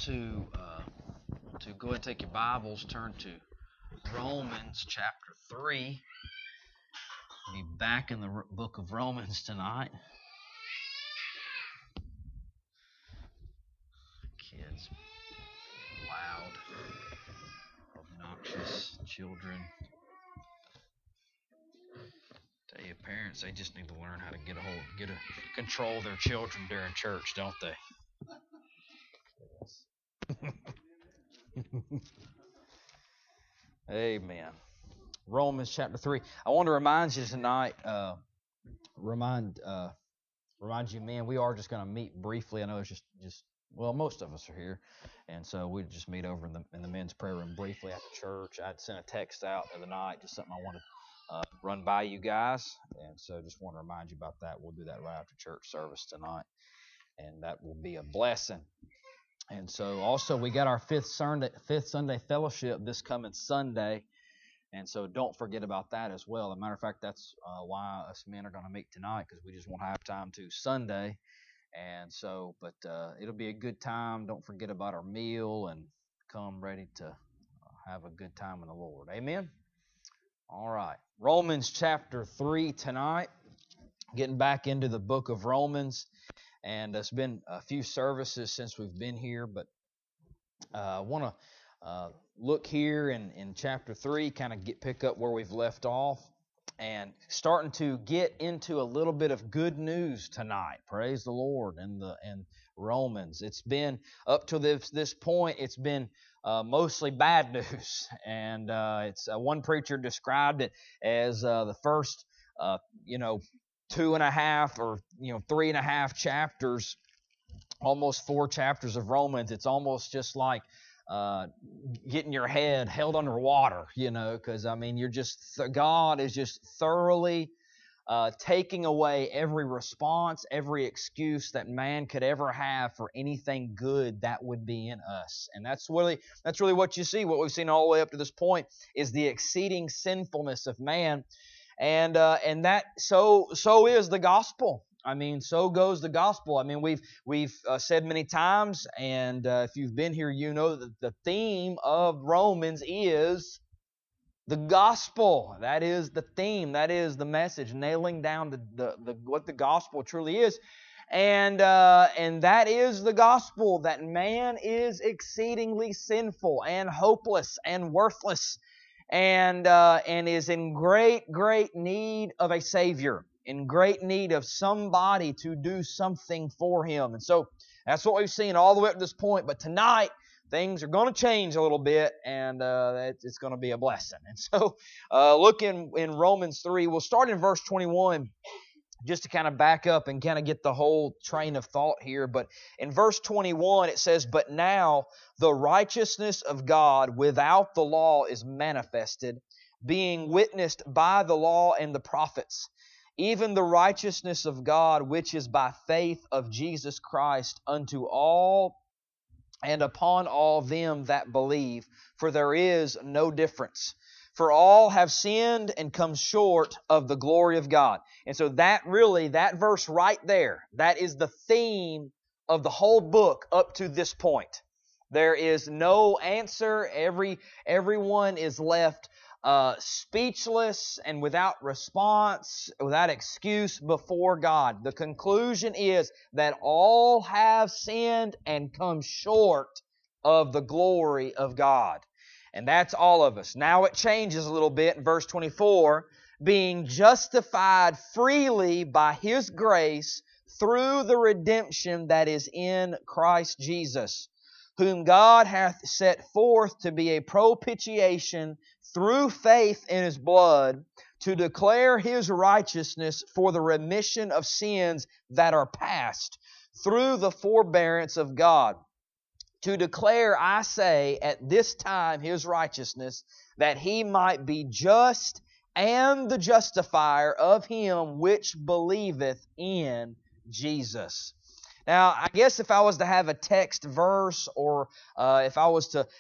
to go ahead and take your Bibles, turn to Romans chapter 3. We'll be back in the book of Romans tonight. Kids, loud, obnoxious children. Tell you, parents, they just need to learn how to control their children during church, don't they? Amen. Romans chapter 3. I want to remind you tonight, remind you, man, we are just going to meet briefly. I know it's just most of us are here, and so we just meet over in the men's prayer room briefly after church. I'd sent a text out the other night, just something I wanted to run by you guys, and so just want to remind you about that. We'll do that right after church service tonight, and that will be a blessing. And so also we got our fifth Sunday fellowship this coming Sunday, and so don't forget about that as well. As a matter of fact, that's why us men are going to meet tonight, because we just won't have time to Sunday. And so, but it'll be a good time. Don't forget about our meal and come ready to have a good time in the Lord. Amen? All right. Romans chapter 3 tonight. Getting back into the book of Romans. And it's been a few services since we've been here, but I want to look here in chapter 3, kind of pick up where we've left off, and starting to get into a little bit of good news tonight. Praise the Lord. In Romans, it's been up to this point, it's been mostly bad news, and it's one preacher described it as the first 2.5 or 3.5 chapters, almost 4 chapters of Romans. It's almost just like getting your head held underwater, because God is just thoroughly taking away every response, every excuse that man could ever have for anything good that would be in us. And that's really what you see. What we've seen all the way up to this point is the exceeding sinfulness of man. And that so is the gospel. I mean, so goes the gospel. I mean, we've said many times, and if you've been here, you know that the theme of Romans is the gospel. That is the theme. That is the message, nailing down the what the gospel truly is. And that is the gospel, that man is exceedingly sinful and hopeless and worthless, and is in great need of a Savior, in great need of somebody to do something for him. And so that's what we've seen all the way up to this point. But tonight, things are going to change a little bit, and it's going to be a blessing. And so look in Romans 3. We'll start in verse 21, just to kind of back up and kind of get the whole train of thought here. But in verse 21, it says, "But now the righteousness of God without the law is manifested, being witnessed by the law and the prophets, even the righteousness of God which is by faith of Jesus Christ unto all and upon all them that believe, for there is no difference. For all have sinned and come short of the glory of God." And so that verse right there, that is the theme of the whole book up to this point. There is no answer. Everyone is left speechless and without response, without excuse before God. The conclusion is that all have sinned and come short of the glory of God. And that's all of us. Now it changes a little bit in verse 24. "Being justified freely by His grace through the redemption that is in Christ Jesus, whom God hath set forth to be a propitiation through faith in His blood, to declare His righteousness for the remission of sins that are past, through the forbearance of God. To declare, I say, at this time His righteousness, that He might be just and the justifier of him which believeth in Jesus." Now, I guess if I was to have a text verse, or if I was to,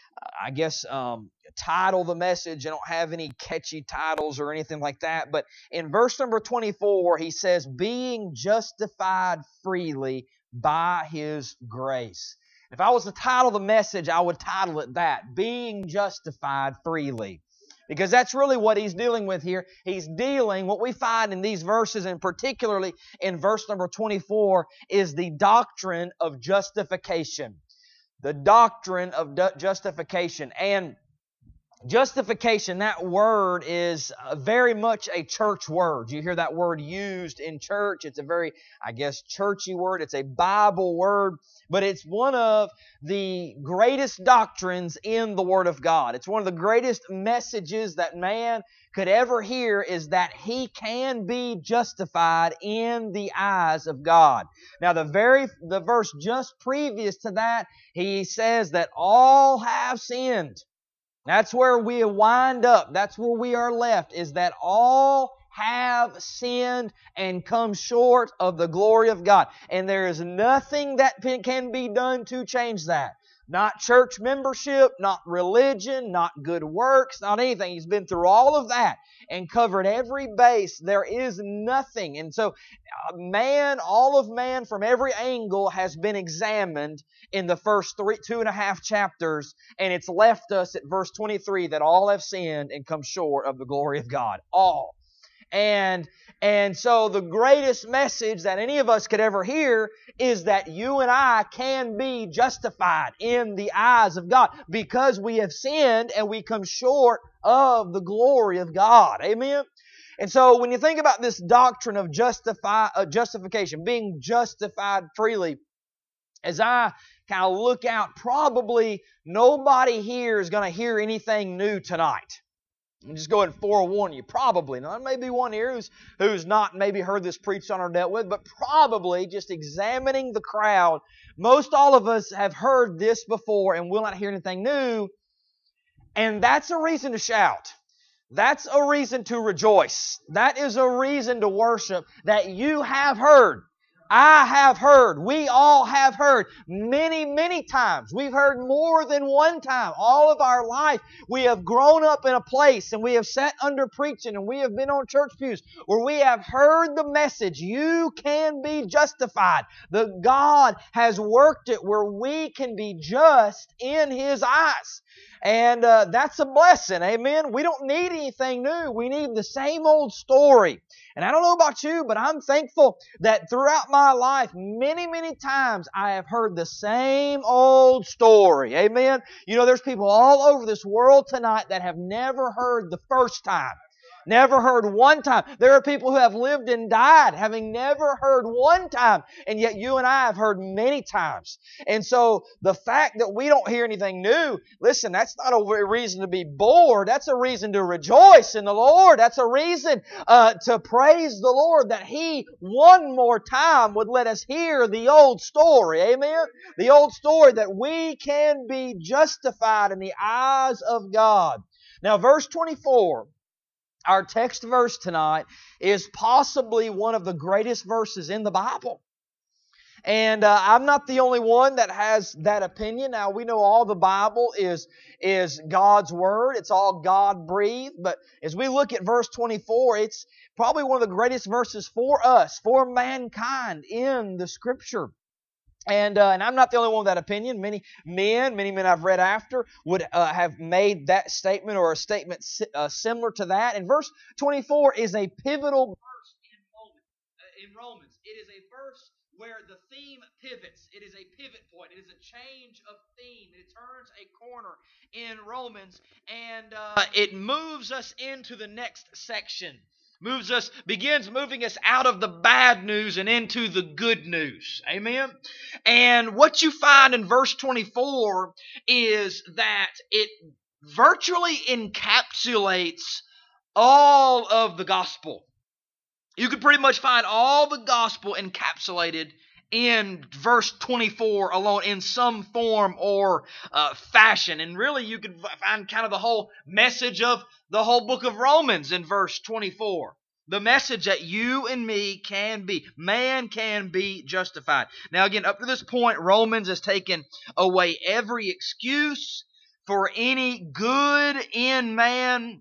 title the message, I don't have any catchy titles or anything like that, but in verse number 24, he says, "Being justified freely by His grace." If I was to title the message, I would title it that, Being Justified Freely. Because that's really what he's dealing with here. He's dealing, what we find in these verses, and particularly in verse number 24, is the doctrine of justification. The doctrine of justification. And justification, that word is very much a church word. You hear that word used in church. It's a very, churchy word. It's a Bible word, but it's one of the greatest doctrines in the Word of God. It's one of the greatest messages that man could ever hear, is that he can be justified in the eyes of God. Now, the verse just previous to that, he says that all have sinned. That's where we wind up. That's where we are left, is that all have sinned and come short of the glory of God. And there is nothing that can be done to change that. Not church membership, not religion, not good works, not anything. He's been through all of that and covered every base. There is nothing. And so all of man from every angle has been examined in the first 2.5 chapters, and it's left us at verse 23 that all have sinned and come short of the glory of God. All. And so the greatest message that any of us could ever hear is that you and I can be justified in the eyes of God because we have sinned and we come short of the glory of God. Amen? And so when you think about this doctrine of justification, being justified freely, as I kind of look out, probably nobody here is going to hear anything new tonight. I'm just going to forewarn you, probably. Now, there may be one here who's not maybe heard this preached on or dealt with, but probably just examining the crowd, most all of us have heard this before and will not hear anything new. And that's a reason to shout. That's a reason to rejoice. That is a reason to worship, that you have heard. I have heard. We all have heard many, many times. We've heard more than one time. All of our life, we have grown up in a place and we have sat under preaching and we have been on church pews where we have heard the message, you can be justified. The God has worked it where we can be just in His eyes. And that's a blessing, amen? We don't need anything new. We need the same old story. And I don't know about you, but I'm thankful that throughout my life, many, many times, I have heard the same old story, amen? You know, there's people all over this world tonight that have never heard the first time. Never heard one time. There are people who have lived and died having never heard one time, and yet you and I have heard many times. And so the fact that we don't hear anything new, listen, that's not a reason to be bored. That's a reason to rejoice in the Lord. That's a reason to praise the Lord that He one more time would let us hear the old story. Amen? The old story that we can be justified in the eyes of God. Now, verse 24, our text verse tonight, is possibly one of the greatest verses in the Bible. And I'm not the only one that has that opinion. Now, we know all the Bible is God's Word. It's all God-breathed. But as we look at verse 24, it's probably one of the greatest verses for us, for mankind in the Scripture. And I'm not the only one with that opinion. Many men I've read after would have made that statement or a statement similar to that. And verse 24 is a pivotal verse in Romans. It is a verse where the theme pivots. It is a pivot point. It is a change of theme. It turns a corner in Romans, and it moves us into the next section. Begins moving us out of the bad news and into the good news. Amen? And what you find in verse 24 is that it virtually encapsulates all of the gospel. You could pretty much find all the gospel encapsulated in verse 24 alone in some form or fashion. And really you could find kind of the whole message of the whole book of Romans in verse 24. The message that you and me man can be justified. Now again, up to this point, Romans has taken away every excuse for any good in man.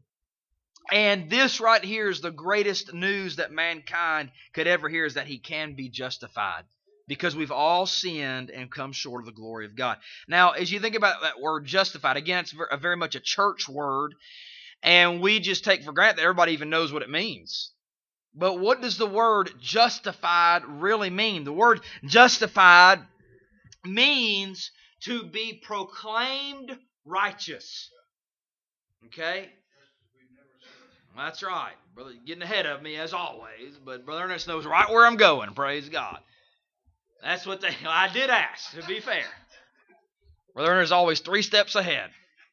And this right here is the greatest news that mankind could ever hear, is that he can be justified because we've all sinned and come short of the glory of God. Now, as you think about that word justified, again, it's very much a church word, and we just take for granted that everybody even knows what it means. But what does the word justified really mean? The word justified means to be proclaimed righteous. Okay? That's right. Brother, getting ahead of me as always, but Brother Ernest knows right where I'm going. Praise God. That's what I did ask, to be fair. Brother Ernest is always 3 steps ahead.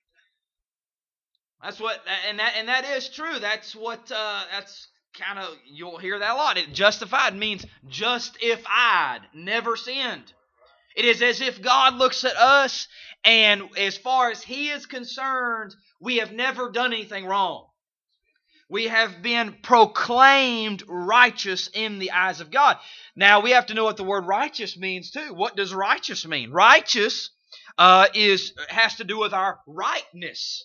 That's what, and that is true. That's what, that's kind of, you'll hear that a lot. Justified means justified, never sinned. It is as if God looks at us, and as far as He is concerned, we have never done anything wrong. We have been proclaimed righteous in the eyes of God. Now, we have to know what the word righteous means, too. What does righteous mean? Righteous has to do with our rightness.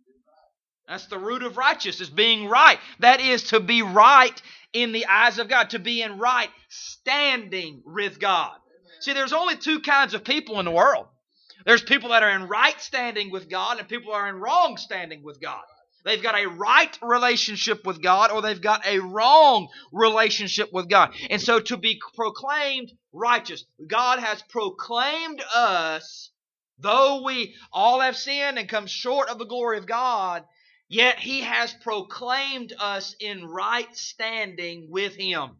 That's the root of righteous, is being right. That is to be right in the eyes of God, to be in right standing with God. See, there's only 2 kinds of people in the world. There's people that are in right standing with God, and people are in wrong standing with God. They've got a right relationship with God, or they've got a wrong relationship with God. And so to be proclaimed righteous, God has proclaimed us, though we all have sinned and come short of the glory of God, yet He has proclaimed us in right standing with Him.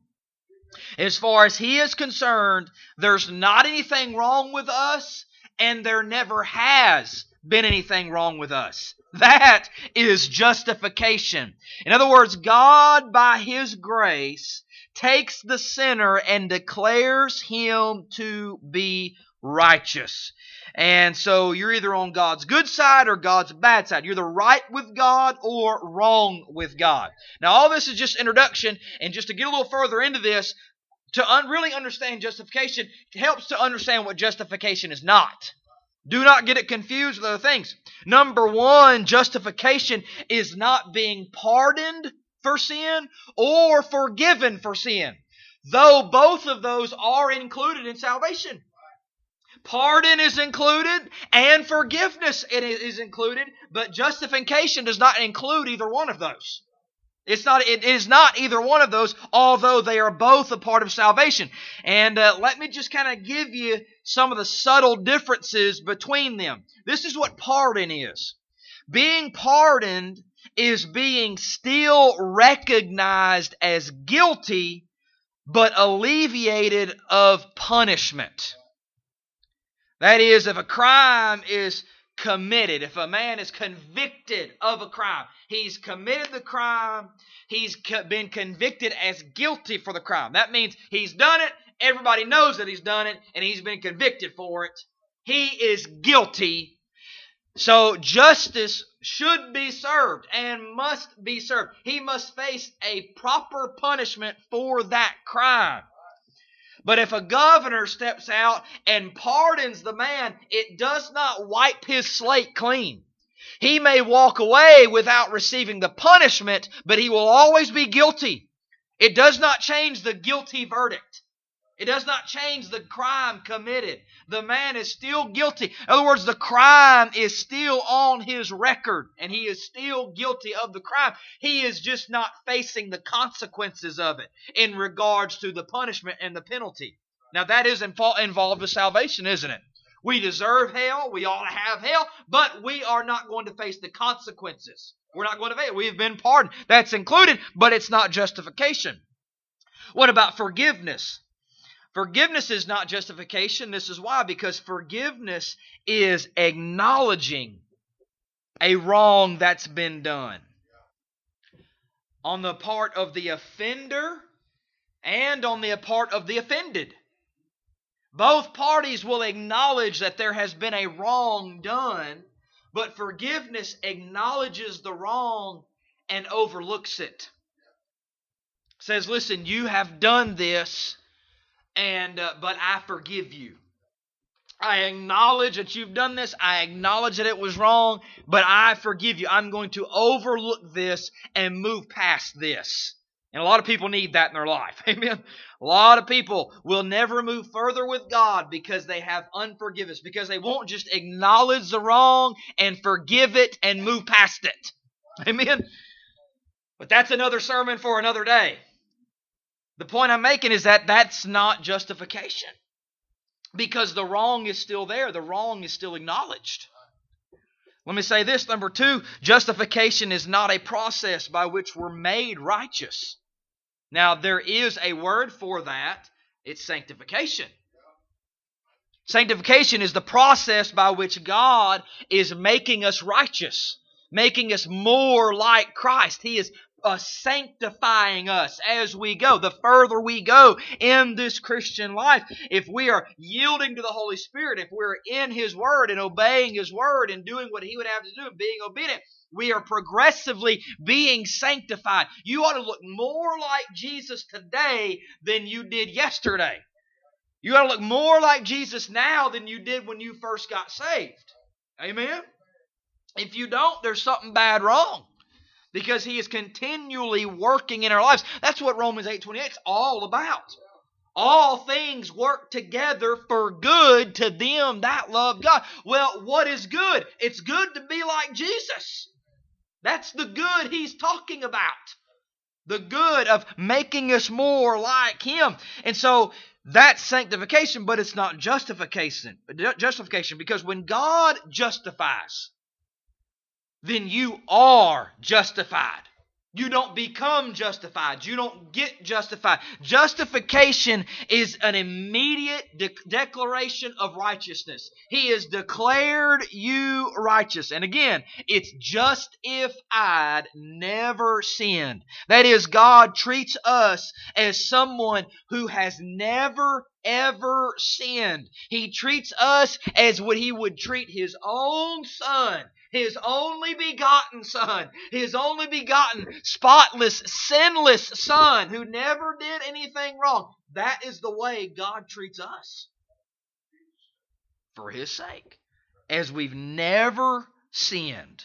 As far as He is concerned, there's not anything wrong with us, and there never has been anything wrong with us. That is justification. In other words, God, by His grace, takes the sinner and declares him to be righteous. And so you're either on God's good side or God's bad side. You're either right with God or wrong with God. Now, all this is just introduction, and just to get a little further into this, to really understand justification, it helps to understand what justification is not. Do not get it confused with other things. Number 1, justification is not being pardoned for sin or forgiven for sin, though both of those are included in salvation. Pardon is included and forgiveness is included, but justification does not include either one of those. It is not either one of those, although they are both a part of salvation. And let me just kind of give you some of the subtle differences between them. This is what pardon is. Being pardoned is being still recognized as guilty, but alleviated of punishment. That is, if a crime is committed, if a man is convicted of a crime, he's committed the crime, he's been convicted as guilty for the crime. That means he's done it, everybody knows that he's done it, and he's been convicted for it. He is guilty. So justice should be served and must be served. He must face a proper punishment for that crime. But if a governor steps out and pardons the man, it does not wipe his slate clean. He may walk away without receiving the punishment, but he will always be guilty. It does not change the guilty verdict. It does not change the crime committed. The man is still guilty. In other words, the crime is still on his record, and he is still guilty of the crime. He is just not facing the consequences of it in regards to the punishment and the penalty. Now, that is involved with salvation, isn't it? We deserve hell. We ought to have hell, but we are not going to face the consequences. We're not going to face it. We've been pardoned. That's included, but it's not justification. What about forgiveness? Forgiveness is not justification. This is why, because forgiveness is acknowledging a wrong that's been done on the part of the offender and on the part of the offended. Both parties will acknowledge that there has been a wrong done, but forgiveness acknowledges the wrong and overlooks it. Says, listen, you have done this, but I forgive you. I acknowledge that you've done this. I acknowledge that it was wrong, but I forgive you. I'm going to overlook this and move past this. And a lot of people need that in their life. Amen. A lot of people will never move further with God because they have unforgiveness, because they won't just acknowledge the wrong and forgive it and move past it. Amen. But that's another sermon for another day. The point I'm making is that that's not justification, because the wrong is still there. The wrong is still acknowledged. Let me say this. Number 2, justification is not a process by which we're made righteous. Now, there is a word for that. It's sanctification. Sanctification is the process by which God is making us righteous, making us more like Christ. He is sanctifying us as we go. The further we go in this Christian life, if we are yielding to the Holy Spirit, if we're in His Word and obeying His Word and doing what He would have to do and being obedient, we are progressively being sanctified. You ought to look more like Jesus today than you did yesterday. You ought to look more like Jesus now than you did when you first got saved. Amen? If you don't, there's something bad wrong, because He is continually working in our lives. That's what Romans 8:28 is all about. All things work together for good to them that love God. Well, what is good? It's good to be like Jesus. That's the good He's talking about. The good of making us more like Him. And so that's sanctification, but it's not justification. Justification, because when God justifies, then you are justified. You don't become justified. You don't get justified. Justification is an immediate declaration of righteousness. He has declared you righteous. And again, it's just if I'd never sinned. That is, God treats us as someone who has never ever sinned. He treats us as what He would treat His own Son, His only begotten Son, His only begotten, spotless, sinless Son who never did anything wrong. That is the way God treats us for His sake, as we've never sinned.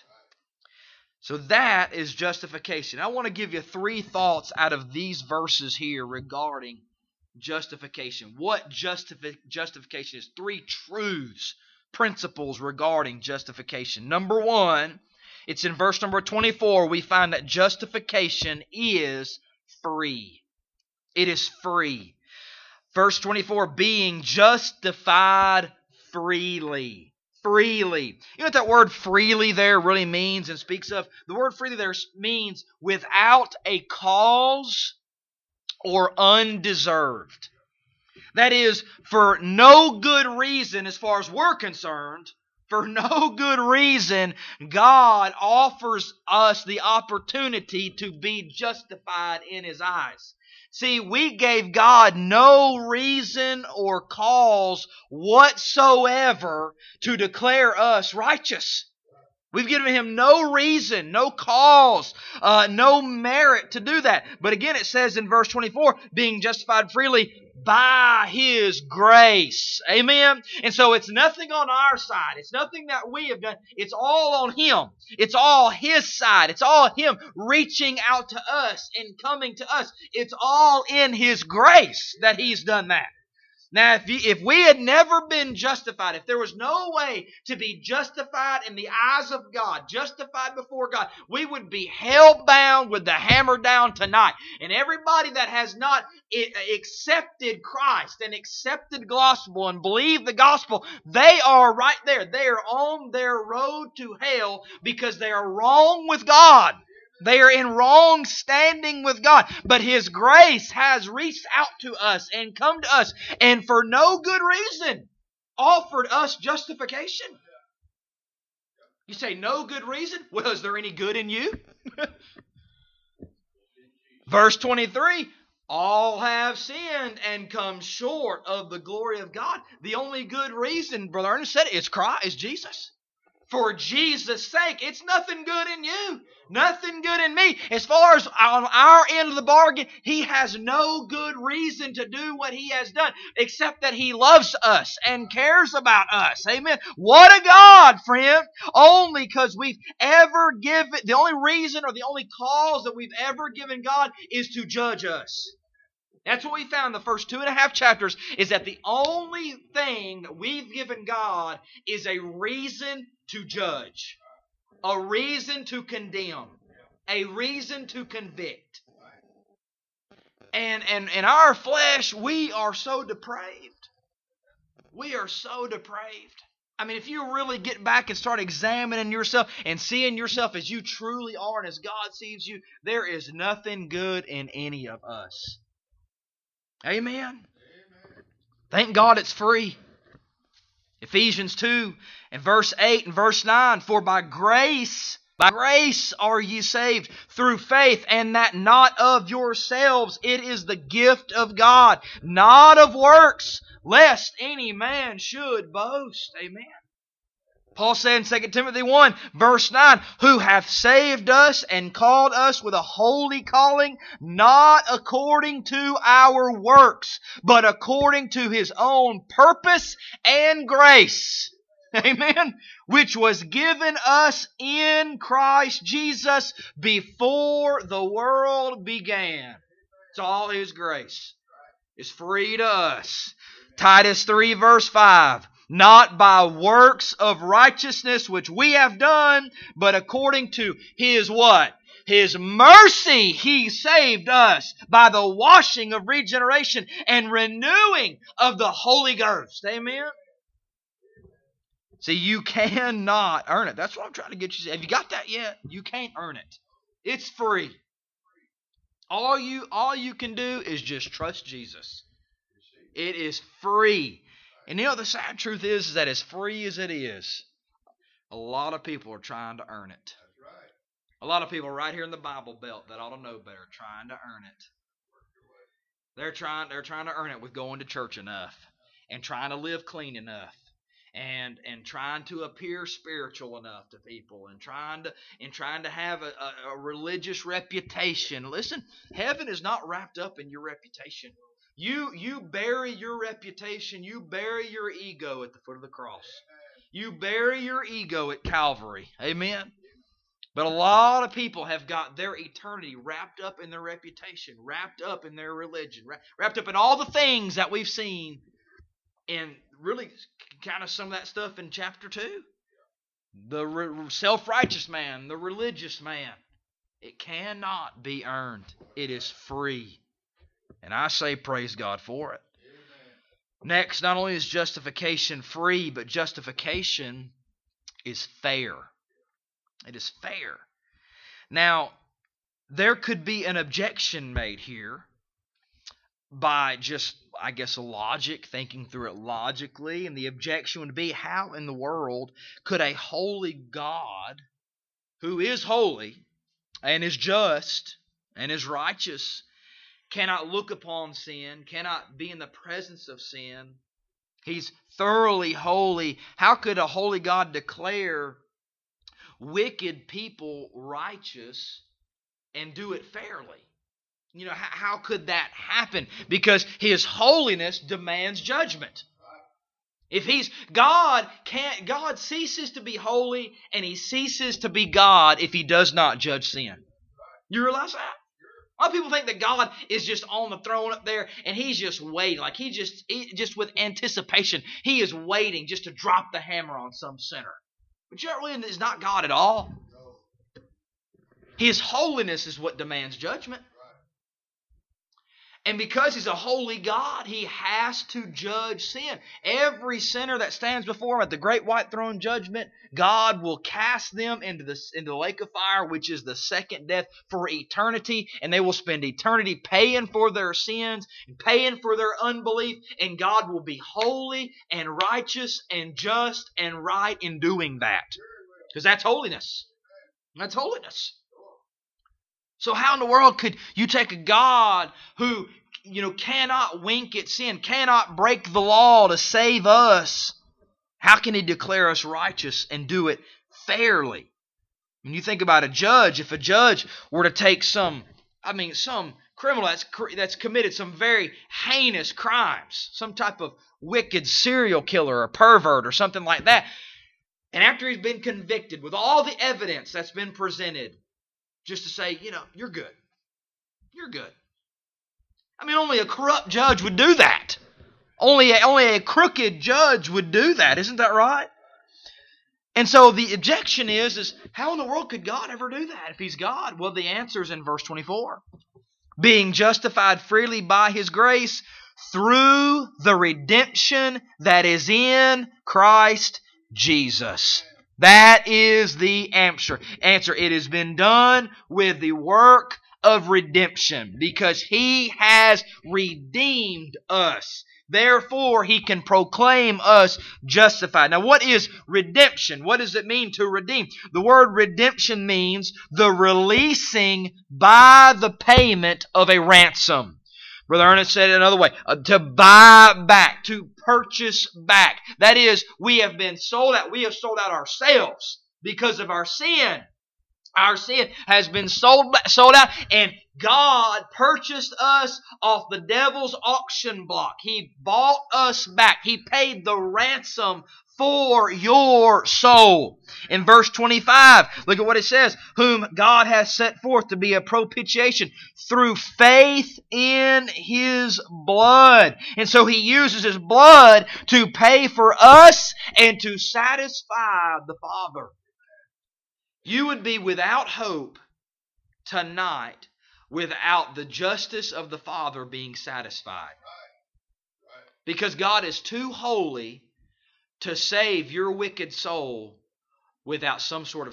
So that is justification. I want to give you 3 thoughts out of these verses here regarding justification. What justification is. 3 truths, principles regarding justification. Number 1, it's in verse number 24. We find that justification is free. It is free. Verse 24, being justified freely. Freely. You know what that word freely there really means and speaks of? The word freely there means without a cause or undeserved. That is, for no good reason as far as we're concerned, for no good reason, God offers us the opportunity to be justified in His eyes. See, we gave God no reason or cause whatsoever to declare us righteous. We've given Him no reason, no cause, no merit to do that. But again, it says in verse 24, being justified freely by His grace. Amen? And so it's nothing on our side. It's nothing that we have done. It's all on Him. It's all His side. It's all Him reaching out to us and coming to us. It's all in His grace that He's done that. Now, if we had never been justified, if there was no way to be justified in the eyes of God, justified before God, we would be hell-bound with the hammer down tonight. And everybody that has not accepted Christ and accepted the gospel and believed the gospel, they are right there. They are on their road to hell because they are wrong with God. They are in wrong standing with God. But His grace has reached out to us and come to us, and for no good reason offered us justification. You say, no good reason? Well, is there any good in you? Verse 23, all have sinned and come short of the glory of God. The only good reason, Brother Ernest said it, is Jesus. For Jesus' sake, it's nothing good in you. Nothing good in me. As far as on our end of the bargain, He has no good reason to do what He has done, except that He loves us and cares about us. Amen. What a God, friend. Only because we've ever given, the only reason or the only cause that we've ever given God is to judge us. That's what we found in the first 2.5 chapters, is that the only thing that we've given God is a reason to judge, a reason to condemn, a reason to convict. And in our flesh, we are so depraved. We are so depraved. I mean, if you really get back and start examining yourself and seeing yourself as you truly are and as God sees you, there is nothing good in any of us. Amen. Thank God it's free. Ephesians 2 and verse 8 and verse 9. For by grace are ye saved through faith, and that not of yourselves. It is the gift of God, not of works, lest any man should boast. Amen. Paul said in 2 Timothy 1, verse 9, who hath saved us and called us with a holy calling, not according to our works, but according to His own purpose and grace. Amen. Which was given us in Christ Jesus before the world began. It's all His grace. It's free to us. Titus 3, verse 5. Not by works of righteousness which we have done, but according to His what? His mercy He saved us by the washing of regeneration and renewing of the Holy Ghost. Amen? See, you cannot earn it. That's what I'm trying to get you to say. Have you got that yet? You can't earn it. It's free. All you can do is just trust Jesus. It is free. And the sad truth is that as free as it is, a lot of people are trying to earn it. A lot of people right here in the Bible Belt that ought to know better trying to earn it. They're trying to earn it with going to church enough and trying to live clean enough and trying to appear spiritual enough to people and trying to have a religious reputation. Listen, heaven is not wrapped up in your reputation. You bury your reputation, you bury your ego at the foot of the cross. You bury your ego at Calvary. Amen? But a lot of people have got their eternity wrapped up in their reputation, wrapped up in their religion, wrapped up in all the things that we've seen in really kind of some of that stuff in chapter 2. The self-righteous man, the religious man. It cannot be earned. It is free. And I say praise God for it. Amen. Next, not only is justification free, but justification is fair. It is fair. Now, there could be an objection made here by just, I guess, logic, thinking through it logically. And the objection would be, how in the world could a holy God, who is holy and is just and is righteous, cannot look upon sin, cannot be in the presence of sin? He's thoroughly holy. How could a holy God declare wicked people righteous and do it fairly? How could that happen? Because His holiness demands judgment. If God ceases to be holy and He ceases to be God if He does not judge sin. You realize that? A lot of people think that God is just on the throne up there and He's just waiting. Like he just with anticipation, He is waiting just to drop the hammer on some sinner. But you know, really is not God at all. His holiness is what demands judgment. And because He's a holy God, He has to judge sin. Every sinner that stands before Him at the great white throne judgment, God will cast them into the lake of fire, which is the second death, for eternity. And they will spend eternity paying for their sins and paying for their unbelief. And God will be holy and righteous and just and right in doing that. Because that's holiness. That's holiness. So how in the world could you take a God who, cannot wink at sin, cannot break the law to save us? How can He declare us righteous and do it fairly. When you think about a judge, if a judge were to take some criminal that's committed some very heinous crimes, some type of wicked serial killer or pervert or something like that, and after he's been convicted with all the evidence that's been presented, just to say, you're good. You're good. Only a corrupt judge would do that. Only a crooked judge would do that. Isn't that right? And so the objection is how in the world could God ever do that if He's God? Well, the answer is in verse 24. Being justified freely by His grace through the redemption that is in Christ Jesus. That is the answer. It has been done with the work of redemption because He has redeemed us. Therefore, He can proclaim us justified. Now, what is redemption? What does it mean to redeem? The word redemption means the releasing by the payment of a ransom. Brother Ernest said it another way, to buy back, to purchase back. That is, we have been sold out. We have sold out ourselves because of our sin. Our sin has been sold out, and God purchased us off the devil's auction block. He bought us back. He paid the ransom for your soul. In verse 25, look at what it says. Whom God has set forth to be a propitiation through faith in His blood. And so He uses His blood to pay for us and to satisfy the Father. You would be without hope tonight without the justice of the Father being satisfied. Because God is too holy to save your wicked soul without some sort of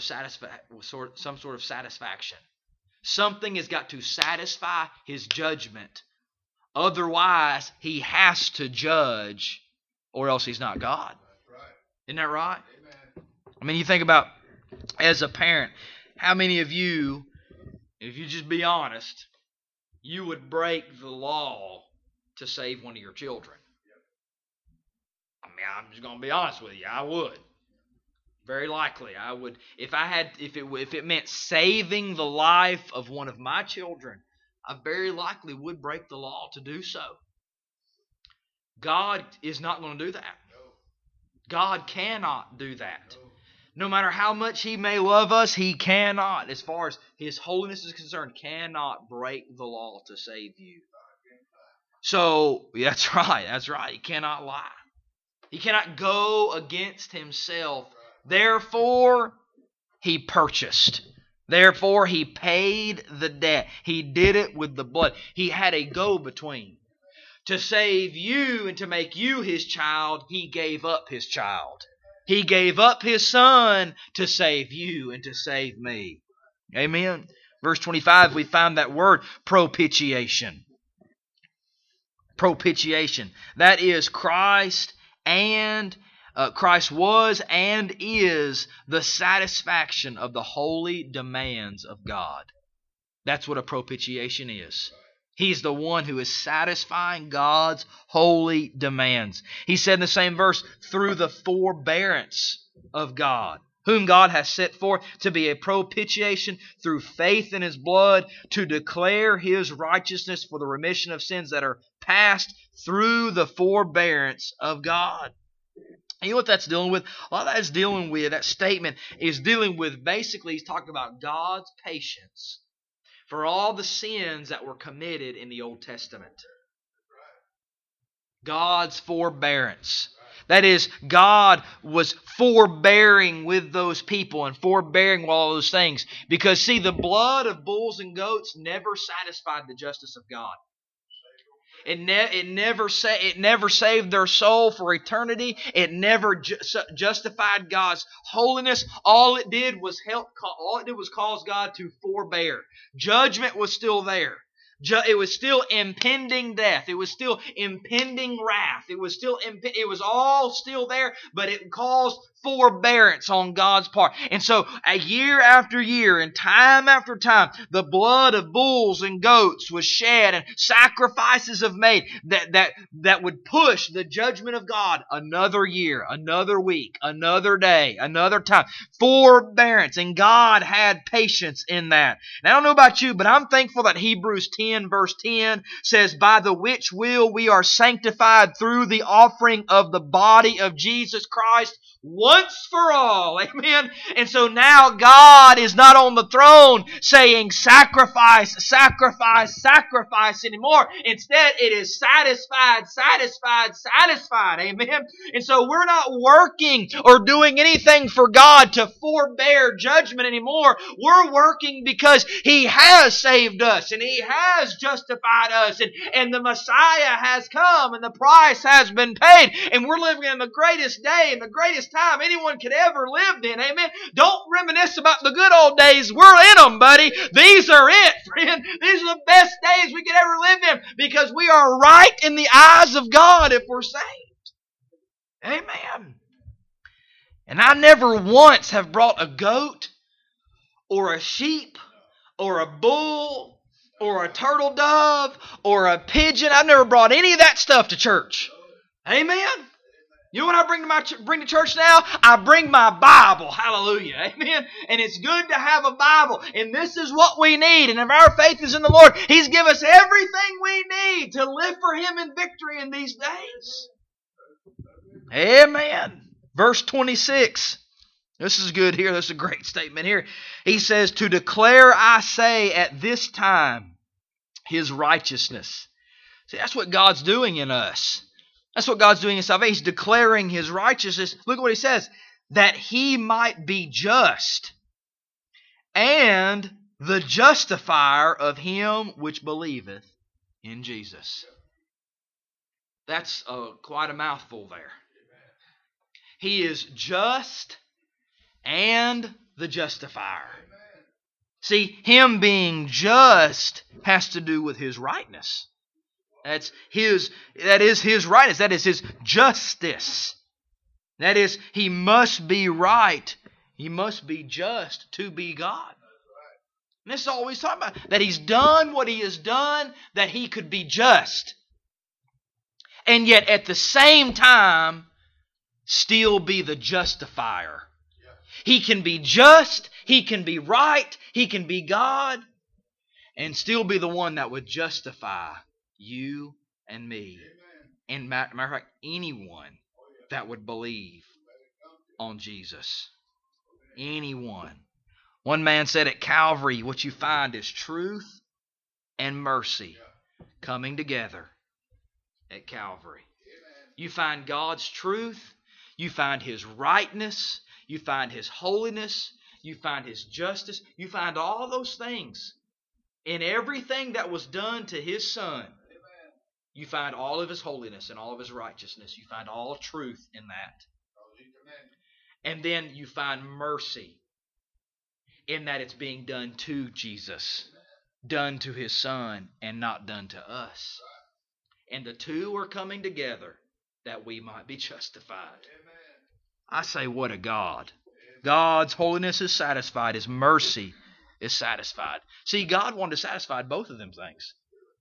satisfaction. Something has got to satisfy His judgment. Otherwise, He has to judge, or else He's not God. Isn't that right? Amen. You think about, as a parent, how many of you, if you just be honest, you would break the law to save one of your children? I'm just going to be honest with you. I would. Very likely, I would. If it meant saving the life of one of my children, I very likely would break the law to do so. God is not going to do that. God cannot do that. No matter how much He may love us, He cannot, as far as His holiness is concerned, cannot break the law to save you. So, that's right. He cannot lie. He cannot go against Himself. Therefore, He purchased. Therefore, He paid the debt. He did it with the blood. He had a go-between. To save you and to make you His child, He gave up His child. He gave up His Son to save you and to save me. Amen. Verse 25, we find that word propitiation. Propitiation. That is Christ was and is the satisfaction of the holy demands of God. That's what a propitiation is. He's the one who is satisfying God's holy demands. He said in the same verse, through the forbearance of God, whom God has set forth to be a propitiation through faith in His blood, to declare His righteousness for the remission of sins that are past through the forbearance of God. You know what that's dealing with? A lot of that is dealing with, that statement is dealing with, basically, he's talking about God's patience for all the sins that were committed in the Old Testament. God's forbearance. That is, God was forbearing with those people and forbearing with all those things. Because, see, the blood of bulls and goats never satisfied the justice of God. It never saved their soul for eternity. It never justified God's holiness. All it did was cause God to forbear. Judgment was still there. It was still impending death. It was still impending wrath. It was all still there, but it caused forbearance on God's part. And so, year after year and time after time, the blood of bulls and goats was shed and sacrifices of made that would push the judgment of God another year, another week, another day, another time. Forbearance. And God had patience in that. And I don't know about you, but I'm thankful that Hebrews 10 verse 10 says, by the which will we are sanctified through the offering of the body of Jesus Christ once for all. Amen. And so now God is not on the throne saying sacrifice, sacrifice, sacrifice anymore. Instead, it is satisfied, satisfied, satisfied. Amen. And so we're not working or doing anything for God to forbear judgment anymore. We're working because He has saved us and He has justified us and the Messiah has come and the price has been paid and we're living in the greatest day and the greatest time anyone could ever live in. Amen. Don't reminisce about the good old days. We're in them, buddy. These are it, friend. These are the best days we could ever live in because we are right in the eyes of God if we're saved. Amen. And I never once have brought a goat or a sheep or a bull or a turtle dove or a pigeon. I've never brought any of that stuff to church. Amen. You know what I bring to church now? I bring my Bible. Hallelujah. Amen. And it's good to have a Bible. And this is what we need. And if our faith is in the Lord, He's given us everything we need to live for Him in victory in these days. Amen. Verse 26. This is good here. This is a great statement here. He says, to declare, I say, at this time, His righteousness. See, that's what God's doing in us. That's what God's doing in salvation. He's declaring His righteousness. Look at what He says. That He might be just and the justifier of him which believeth in Jesus. That's quite a mouthful there. He is just and the justifier. See, Him being just has to do with His rightness. That is His rightness. That is His justice. That is, He must be right. He must be just to be God. And this is all He's talking about. That He's done what He has done, that He could be just. And yet at the same time, still be the justifier. He can be just, He can be right, He can be God, and still be the one that would justify you and me. And matter of fact, anyone that would believe on Jesus. Anyone. One man said at Calvary, what you find is truth and mercy coming together at Calvary. You find God's truth, you find His rightness, you find His holiness, you find His justice, you find all those things in everything that was done to His Son. You find all of His holiness and all of His righteousness. You find all truth in that. And then you find mercy in that it's being done to Jesus, done to His Son, and not done to us. And the two are coming together that we might be justified. I say, what a God. God's holiness is satisfied. His mercy is satisfied. See, God wanted to satisfy both of them things.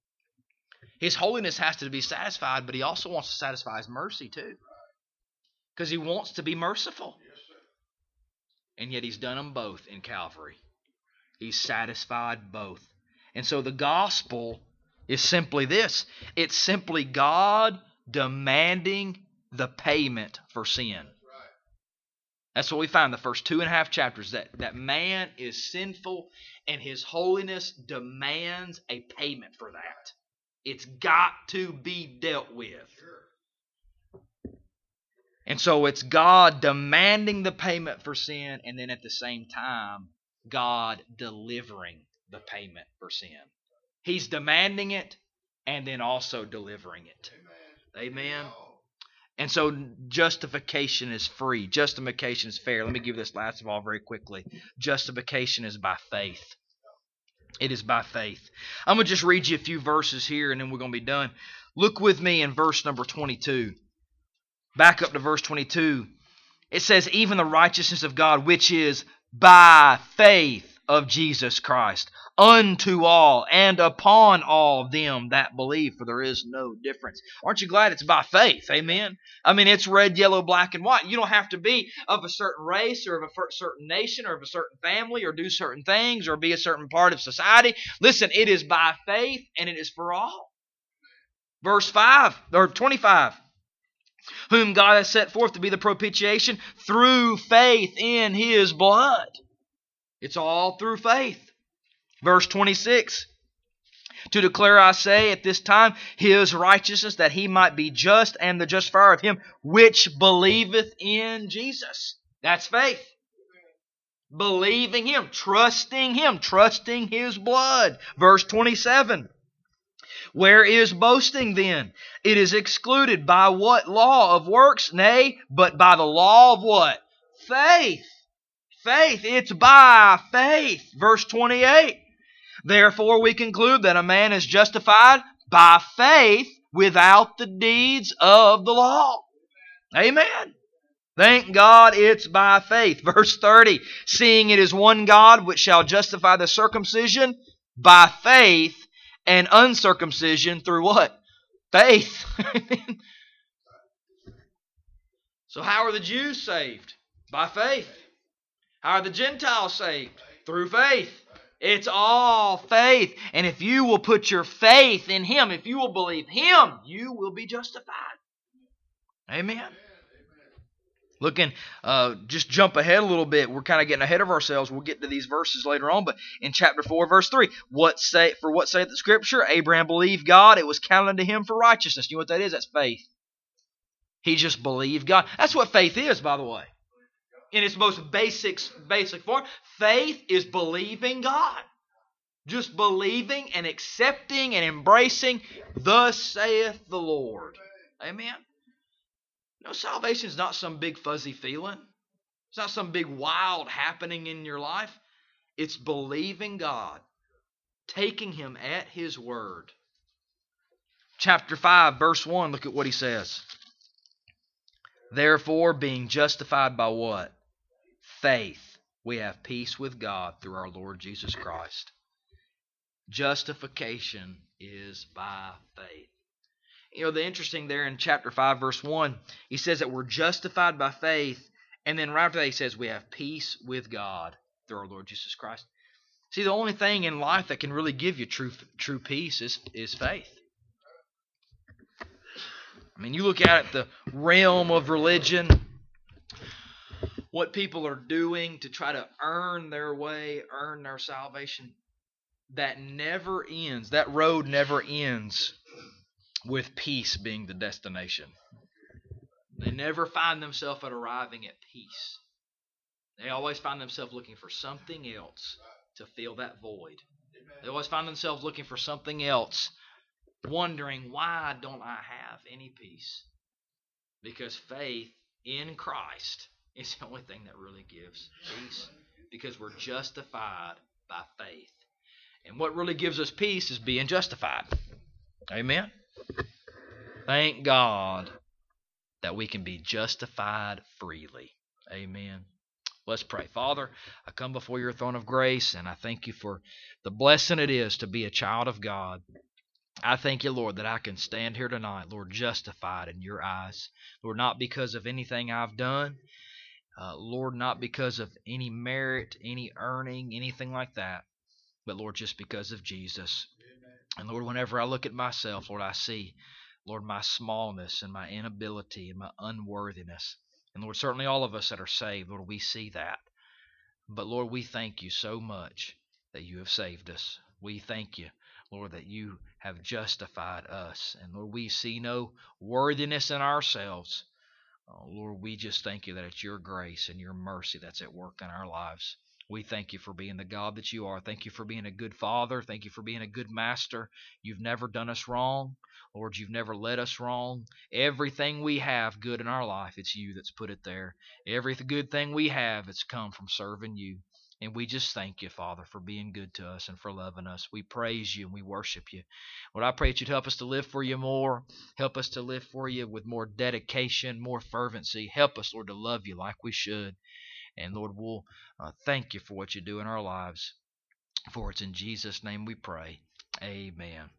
His holiness has to be satisfied, but He also wants to satisfy His mercy too. Because He wants to be merciful. And yet He's done them both in Calvary. He's satisfied both. And so the gospel is simply this. It's simply God demanding the payment for sin. That's what we find in the first 2.5 chapters. That man is sinful and His holiness demands a payment for that. It's got to be dealt with. And so it's God demanding the payment for sin, and then at the same time, God delivering the payment for sin. He's demanding it and then also delivering it. Amen. And so justification is free. Justification is fair. Let me give this last of all very quickly. Justification is by faith. It is by faith. I'm going to just read you a few verses here and then we're going to be done. Look with me in verse number 22. Back up to verse 22. It says, even the righteousness of God, which is by faith of Jesus Christ, unto all and upon all them that believe, for there is no difference. Aren't you glad it's by faith? Amen. I mean, it's red, yellow, black, and white. You don't have to be of a certain race or of a certain nation or of a certain family or do certain things or be a certain part of society. Listen, it is by faith and it is for all. Verse 5 or 25. Whom God has set forth to be the propitiation through faith in His blood. It's all through faith. Verse 26. To declare, I say, at this time, His righteousness, that He might be just and the justifier of him which believeth in Jesus. That's faith. Believing Him, trusting His blood. Verse 27. Where is boasting then? It is excluded by what law of works? Nay, but by the law of what? Faith. Faith. It's by faith. Verse 28. Therefore we conclude that a man is justified by faith without the deeds of the law. Amen. Thank God it's by faith. Verse 30. Seeing it is one God which shall justify the circumcision by faith and uncircumcision through what? Faith. So how are the Jews saved? By faith. How are the Gentiles saved? Through faith. It's all faith. And if you will put your faith in Him, if you will believe Him, you will be justified. Amen. Looking, just jump ahead a little bit. We're kind of getting ahead of ourselves. We'll get to these verses later on. But in chapter 4, verse 3, what saith the Scripture? Abraham believed God. It was counted unto him for righteousness. You know what that is? That's faith. He just believed God. That's what faith is, by the way. In its most basic form, faith is believing God. Just believing and accepting and embracing, thus saith the Lord. Amen. No, salvation is not some big fuzzy feeling. It's not some big wild happening in your life. It's believing God, taking Him at His word. Chapter 5, verse 1, look at what he says. Therefore, being justified by what? Faith, we have peace with God through our Lord Jesus Christ. Justification is by faith. You know, the interesting there in chapter 5, verse 1, he says that we're justified by faith, and then right after that he says we have peace with God through our Lord Jesus Christ. See, the only thing in life that can really give you true peace is faith. I mean, you look at the realm of religion, what people are doing to try to earn their way, earn their salvation, that never ends. That road never ends with peace being the destination. They never find themselves at arriving at peace. They always find themselves looking for something else to fill that void. They always find themselves looking for something else, wondering, why don't I have any peace? Because faith in Christ is the only thing that really gives peace, because we're justified by faith. And what really gives us peace is being justified. Amen? Thank God that we can be justified freely. Amen. Let's pray. Father, I come before your throne of grace, and I thank you for the blessing it is to be a child of God. I thank you, Lord, that I can stand here tonight, Lord, justified in your eyes. Lord, not because of anything I've done. Lord, not because of any merit, any earning, anything like that. But, Lord, just because of Jesus. And, Lord, whenever I look at myself, Lord, I see, Lord, my smallness and my inability and my unworthiness. And, Lord, certainly all of us that are saved, Lord, we see that. But, Lord, we thank you so much that you have saved us. We thank you, Lord, that you have justified us. And, Lord, we see no worthiness in ourselves. Oh, Lord, we just thank you that it's your grace and your mercy that's at work in our lives. We thank you for being the God that you are. Thank you for being a good father. Thank you for being a good master. You've never done us wrong. Lord, you've never led us wrong. Everything we have good in our life, it's you that's put it there. Every good thing we have, it's come from serving you. And we just thank you, Father, for being good to us and for loving us. We praise you and we worship you. Lord, I pray that you'd help us to live for you more. Help us to live for you with more dedication, more fervency. Help us, Lord, to love you like we should. And Lord, we'll thank you for what you do in our lives. For it's in Jesus' name we pray. Amen.